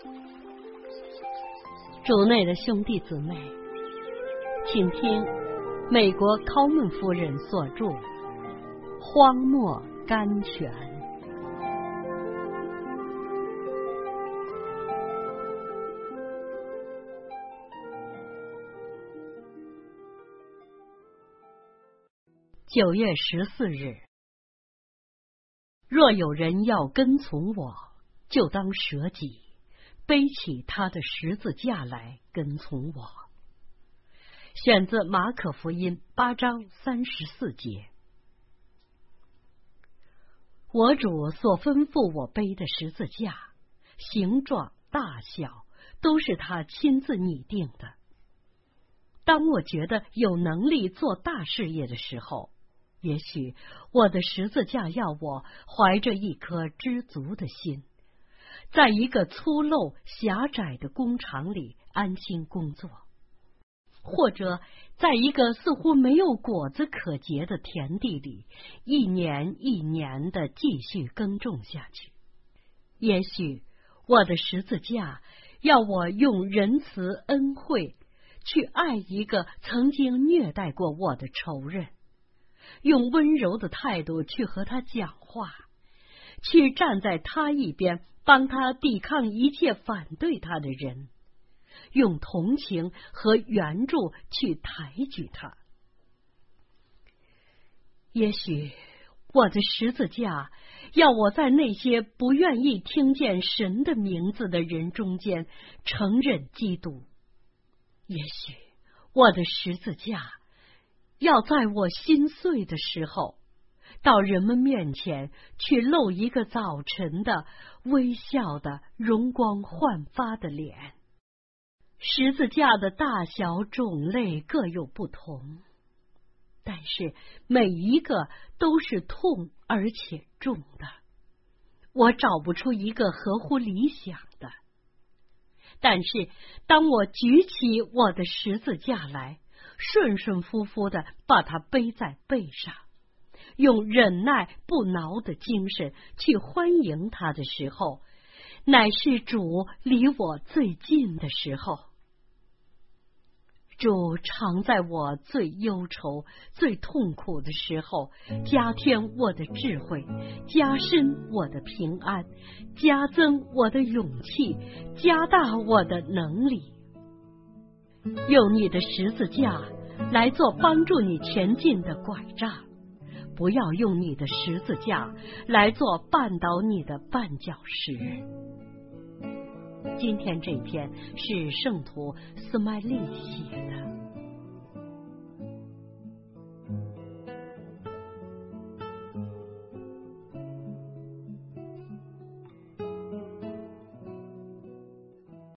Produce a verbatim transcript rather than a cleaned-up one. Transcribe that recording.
主内的兄弟姊妹，请听美国考门夫人所著《荒漠甘泉》。九月十四日，若有人要跟从我，就当舍己，背起他的十字架来跟从我。选自马可福音八章三十四节。我主所吩咐我背的十字架，形状大小都是他亲自拟定的。当我觉得有能力做大事业的时候，也许我的十字架要我怀着一颗知足的心，在一个粗陋狭窄的工厂里安心工作，或者在一个似乎没有果子可结的田地里一年一年的继续耕种下去。也许我的十字架要我用仁慈恩惠去爱一个曾经虐待过我的仇人，用温柔的态度去和他讲话，去站在他一边，帮他抵抗一切反对他的人，用同情和援助去抬举他。也许我的十字架要我在那些不愿意听见神的名字的人中间承认基督。也许我的十字架要在我心碎的时候，到人们面前去露一个早晨的微笑的容光焕发的脸。十字架的大小种类各有不同，但是每一个都是痛而且重的。我找不出一个合乎理想的，但是当我举起我的十字架来，顺顺服服的把它背在背上，用忍耐不挠的精神去欢迎他的时候，乃是主离我最近的时候。主常在我最忧愁最痛苦的时候加添我的智慧，加深我的平安，加增我的勇气，加大我的能力。用你的十字架来做帮助你前进的拐杖，不要用你的十字架来做绊倒你的绊脚石。今天这篇是圣徒斯麦利写的。